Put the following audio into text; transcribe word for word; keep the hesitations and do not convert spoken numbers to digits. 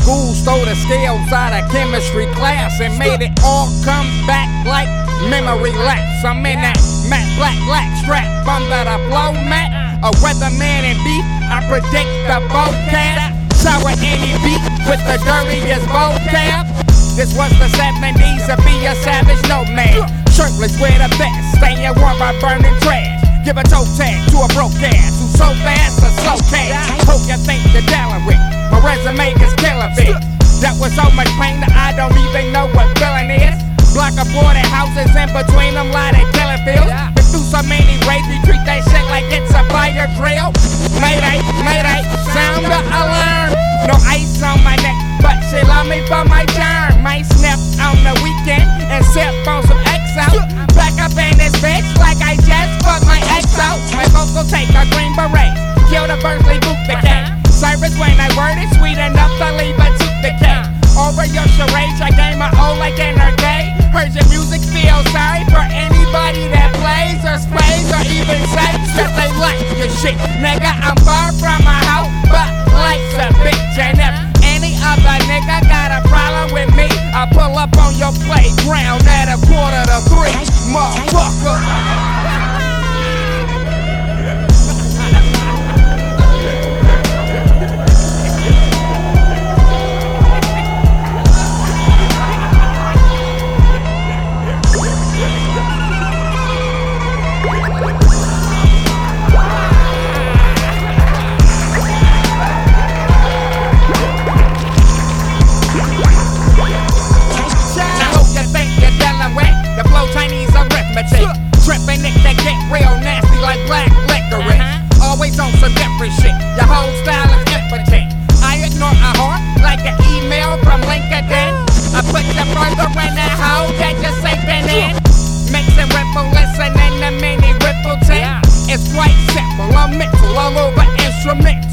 school stole the scales out of chemistry class and made it all come back like memory lapse. I'm in that matte black black strap under the flow mat. A weatherman in beef, I predict the vocab. Shower any beat with the dirtiest vocab. This was the seventies, to be a savage nomad. Shirtless with a vest, staying warm by burning trash. Give a toe tag to a broke ass who's so fast, a slow cash. Hope you think you're dealing with my resume is killing it. That was so much pain that I don't even know what feeling is. Block of boarded houses in between them, lie they killing fields. Been through so many raids, we treat that shit like it's a fire drill. Mayday, mayday, sound the alarm. No ice on my neck, but she love me for my charm. Might snap on the weekend and sip on some X O. Back up in this bitch like I just fucked my ex out. My vocal take a green beret, kill the Berkeley boot the cat. Cyrus when I word it, sweet enough to leave a tooth decay. Over your charades, I gave my old like in her day. Heard your music, feel sorry for anybody that plays or sprays or even says that they like your shit. Nigga, I'm far from my house, but life's a bitch. And if any other nigga got a problem with me, I pull up on your playground at a quarter to three, motherfucker. Trippin' it, they get real nasty like black licorice. Uh-huh. Always on some different shit, your whole style is impotent. I ignore a heart like an email from LinkedIn. I put you further in that hole that you're sinking in. Mixing ripple, listening to mini ripple tip. It's quite simple, I'm mental all over instrument.